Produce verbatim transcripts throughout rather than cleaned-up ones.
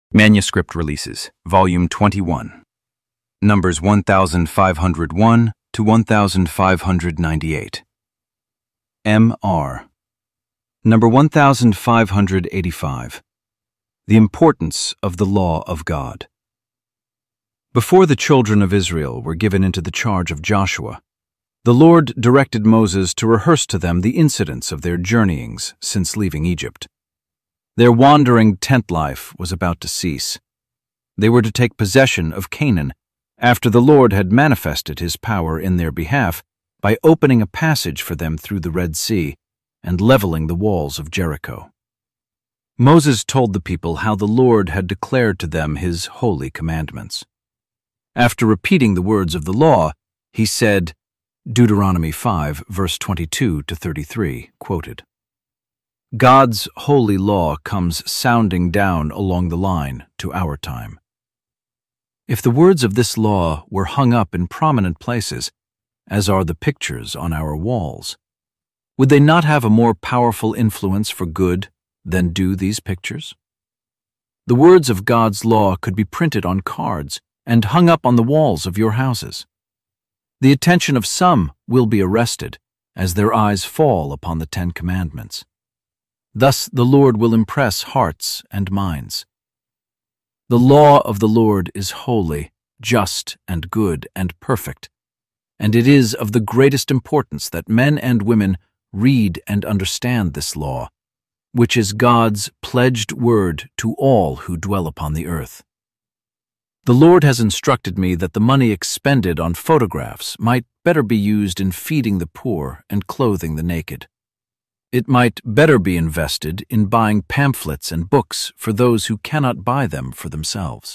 Manuscript Releases, Volume twenty-one, Numbers one thousand five hundred one to one thousand five hundred ninety-eight. M R. Number one thousand five hundred eighty-five. The Importance of the Law of God. Before the children of Israel were given into the charge of Joshua, the Lord directed Moses to rehearse to them the incidents of their journeyings since leaving Egypt. Their wandering tent life was about to cease. They were to take possession of Canaan after the Lord had manifested his power in their behalf by opening a passage for them through the Red Sea and leveling the walls of Jericho. Moses told the people how the Lord had declared to them his holy commandments. After repeating the words of the law, he said, Deuteronomy five, verse twenty-two to thirty-three, quoted, God's holy law comes sounding down along the line to our time. If the words of this law were hung up in prominent places, as are the pictures on our walls, would they not have a more powerful influence for good than do these pictures? The words of God's law could be printed on cards and hung up on the walls of your houses. The attention of some will be arrested as their eyes fall upon the Ten Commandments. Thus the Lord will impress hearts and minds. The law of the Lord is holy, just, and good, and perfect, and it is of the greatest importance that men and women read and understand this law, which is God's pledged word to all who dwell upon the earth. The Lord has instructed me that the money expended on photographs might better be used in feeding the poor and clothing the naked. It might better be invested in buying pamphlets and books for those who cannot buy them for themselves.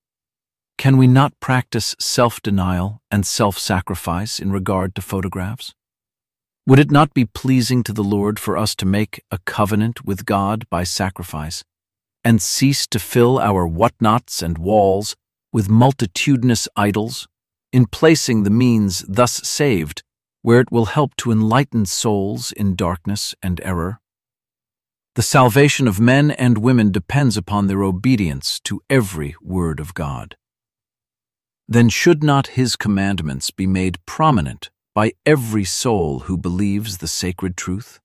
Can we not practice self-denial and self-sacrifice in regard to photographs? Would it not be pleasing to the Lord for us to make a covenant with God by sacrifice, and cease to fill our whatnots and walls with multitudinous idols, in placing the means thus saved where it will help to enlighten souls in darkness and error? The salvation of men and women depends upon their obedience to every word of God. Then should not his commandments be made prominent by every soul who believes the sacred truth?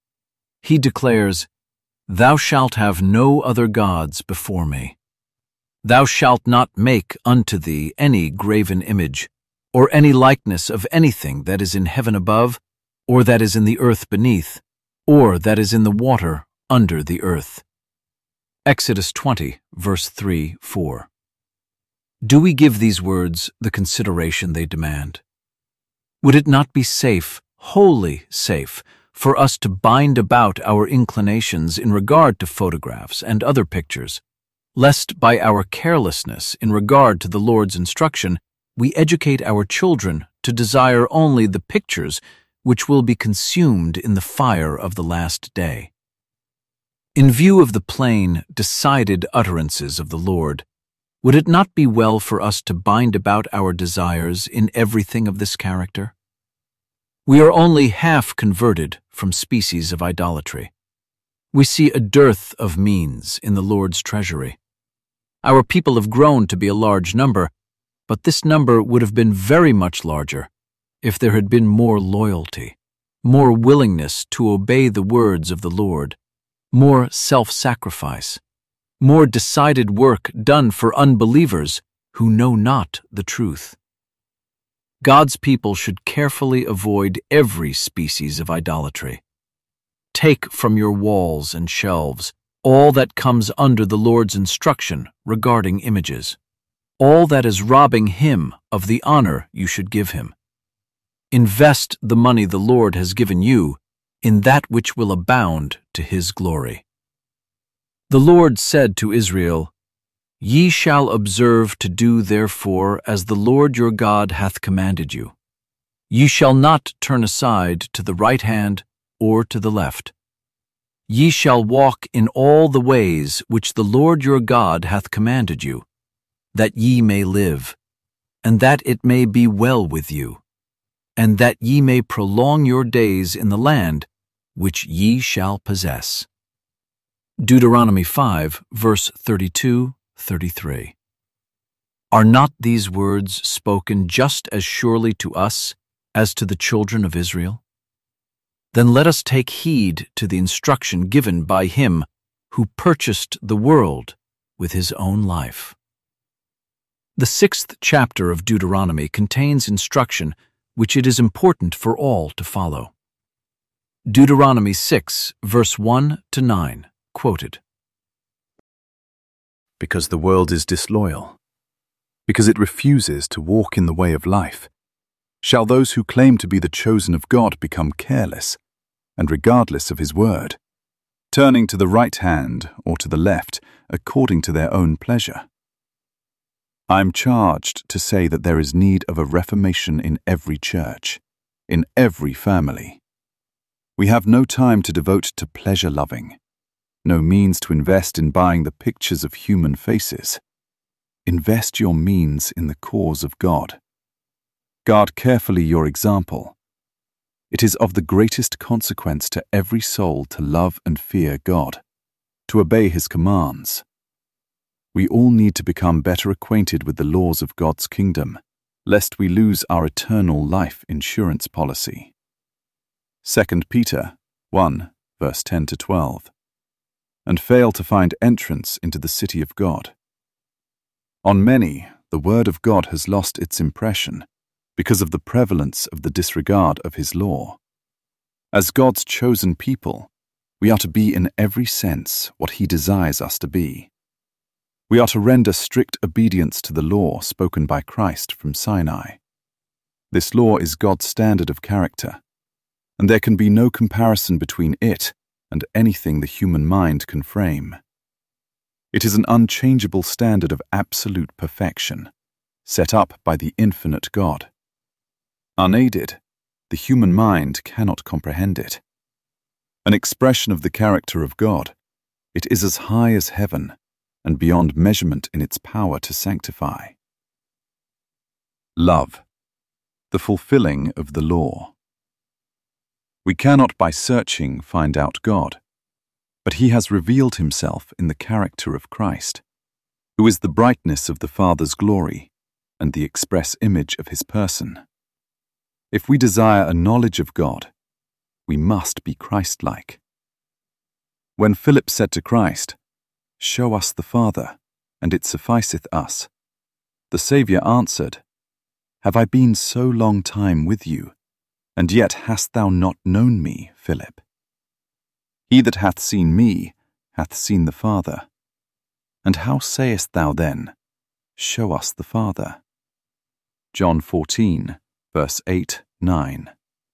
He declares, Thou shalt have no other gods before me. Thou shalt not make unto thee any graven image, or any likeness of anything that is in heaven above, or that is in the earth beneath, or that is in the water under the earth. Exodus twenty, verse three, four. Do we give these words the consideration they demand? Would it not be safe, wholly safe, for us to bind about our inclinations in regard to photographs and other pictures, lest by our carelessness in regard to the Lord's instruction, we educate our children to desire only the pictures which will be consumed in the fire of the last day? In view of the plain, decided utterances of the Lord, would it not be well for us to bind about our desires in everything of this character? We are only half converted from species of idolatry. We see a dearth of means in the Lord's treasury. Our people have grown to be a large number, but this number would have been very much larger if there had been more loyalty, more willingness to obey the words of the Lord, more self-sacrifice, more decided work done for unbelievers who know not the truth. God's people should carefully avoid every species of idolatry. Take from your walls and shelves all that comes under the Lord's instruction regarding images, all that is robbing him of the honor you should give him. Invest the money the Lord has given you in that which will abound to his glory. The Lord said to Israel, Ye shall observe to do therefore as the Lord your God hath commanded you. Ye shall not turn aside to the right hand or to the left. Ye shall walk in all the ways which the Lord your God hath commanded you, that ye may live, and that it may be well with you, and that ye may prolong your days in the land which ye shall possess. Deuteronomy five, verse thirty-two, thirty-three. Are not these words spoken just as surely to us as to the children of Israel? Then let us take heed to the instruction given by him who purchased the world with his own life. The sixth chapter of Deuteronomy contains instruction which it is important for all to follow. Deuteronomy six, verse one to nine, quoted. Because the world is disloyal, because it refuses to walk in the way of life, shall those who claim to be the chosen of God become careless and regardless of his word, turning to the right hand or to the left according to their own pleasure. I am charged to say that there is need of a reformation in every church, in every family. We have no time to devote to pleasure-loving, no means to invest in buying the pictures of human faces. Invest your means in the cause of God. Guard carefully your example. It is of the greatest consequence to every soul to love and fear God, to obey his commands. We all need to become better acquainted with the laws of God's kingdom, lest we lose our eternal life insurance policy. Second Peter one, verse ten to twelve, and fail to find entrance into the city of God. On many, the word of God has lost its impression because of the prevalence of the disregard of his law. As God's chosen people, we are to be in every sense what he desires us to be. We are to render strict obedience to the law spoken by Christ from Sinai. This law is God's standard of character, and there can be no comparison between it and anything the human mind can frame. It is an unchangeable standard of absolute perfection, set up by the infinite God. Unaided, the human mind cannot comprehend it. An expression of the character of God, it is as high as heaven and beyond measurement in its power to sanctify. Love, the fulfilling of the law. We cannot by searching find out God, but he has revealed himself in the character of Christ, who is the brightness of the Father's glory and the express image of his person. If we desire a knowledge of God, we must be Christ-like. When Philip said to Christ, "Show us the Father, and it sufficeth us," the Saviour answered, "Have I been so long time with you, and yet hast thou not known me, Philip? He that hath seen me hath seen the Father. And how sayest thou then, Show us the Father?" John fourteen, verse eight, nine.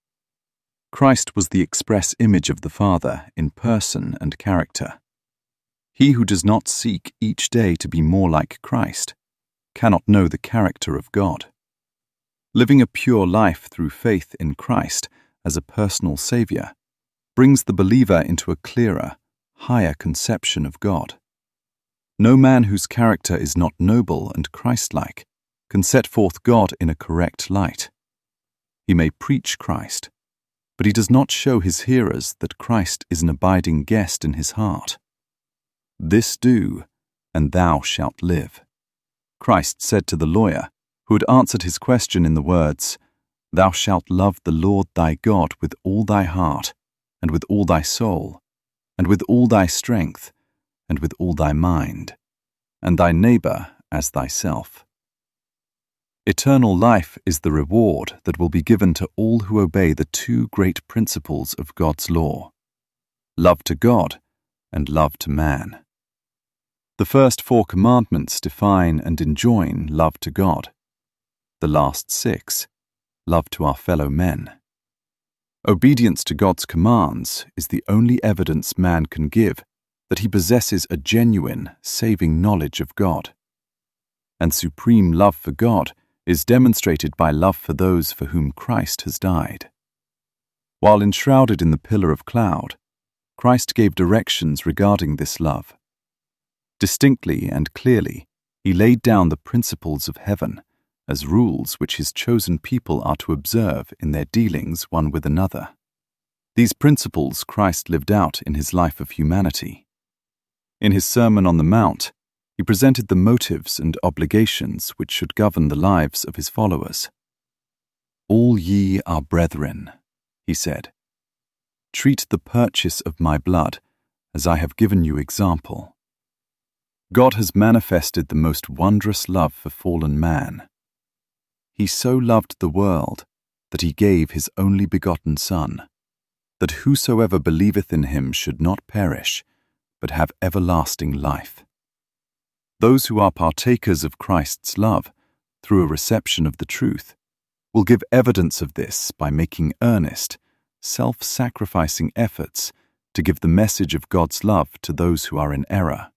Christ was the express image of the Father in person and character. He who does not seek each day to be more like Christ cannot know the character of God. Living a pure life through faith in Christ as a personal Saviour brings the believer into a clearer, higher conception of God. No man whose character is not noble and Christ-like can set forth God in a correct light. He may preach Christ, but he does not show his hearers that Christ is an abiding guest in his heart. "This do, and thou shalt live," Christ said to the lawyer, who had answered his question in the words, "Thou shalt love the Lord thy God with all thy heart, and with all thy soul, and with all thy strength, and with all thy mind, and thy neighbour as thyself." Eternal life is the reward that will be given to all who obey the two great principles of God's law: love to God and love to man. The first four commandments define and enjoin love to God. The last six, love to our fellow men. Obedience to God's commands is the only evidence man can give that he possesses a genuine, saving knowledge of God. And supreme love for God is demonstrated by love for those for whom Christ has died. While enshrouded in the pillar of cloud, Christ gave directions regarding this love. Distinctly and clearly, he laid down the principles of heaven as rules which his chosen people are to observe in their dealings one with another. These principles Christ lived out in his life of humanity. In his Sermon on the Mount, He presented the motives and obligations which should govern the lives of his followers. "All ye are brethren," he said. "Treat the purchase of my blood as I have given you example." God has manifested the most wondrous love for fallen man. He so loved the world that he gave his only begotten Son, that whosoever believeth in him should not perish, but have everlasting life. Those who are partakers of Christ's love, through a reception of the truth, will give evidence of this by making earnest, self-sacrificing efforts to give the message of God's love to those who are in error.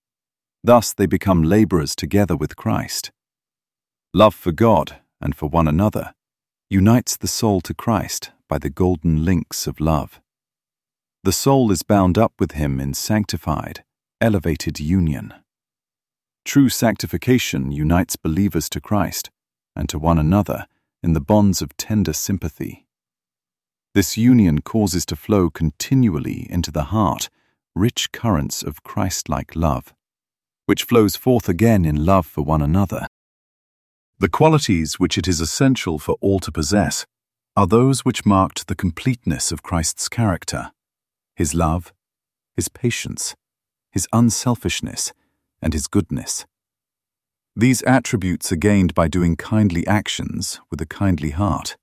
Thus they become laborers together with Christ. Love for God and for one another unites the soul to Christ by the golden links of love. The soul is bound up with him in sanctified, elevated union. True sanctification unites believers to Christ and to one another in the bonds of tender sympathy. This union causes to flow continually into the heart rich currents of Christ-like love, which flows forth again in love for one another. The qualities which it is essential for all to possess are those which marked the completeness of Christ's character: his love, his patience, his unselfishness, and his goodness. These attributes are gained by doing kindly actions with a kindly heart.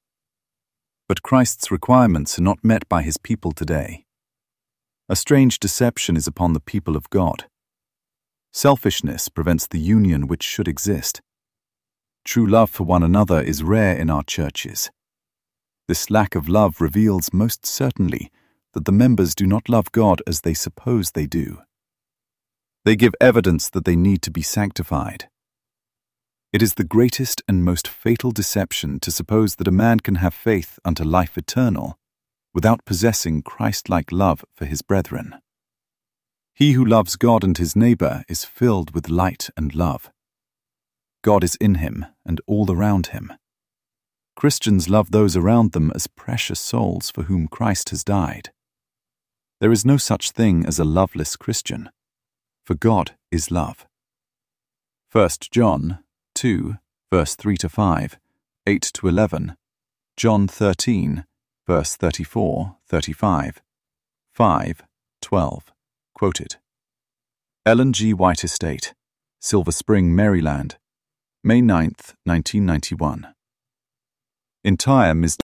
But Christ's requirements are not met by his people today. A strange deception is upon the people of God. Selfishness prevents the union which should exist. True love for one another is rare in our churches. This lack of love reveals most certainly that the members do not love God as they suppose they do. They give evidence that they need to be sanctified. It is the greatest and most fatal deception to suppose that a man can have faith unto life eternal without possessing Christ-like love for his brethren. He who loves God and his neighbor is filled with light and love. God is in him and all around him. Christians love those around them as precious souls for whom Christ has died. There is no such thing as a loveless Christian, for God is love. First John two, verse three to five, eight to eleven, John thirteen, verse thirty-four, thirty-five, five, twelve, quoted. Ellen G. White Estate, Silver Spring, Maryland, May ninth, nineteen ninety-one. Entire Miz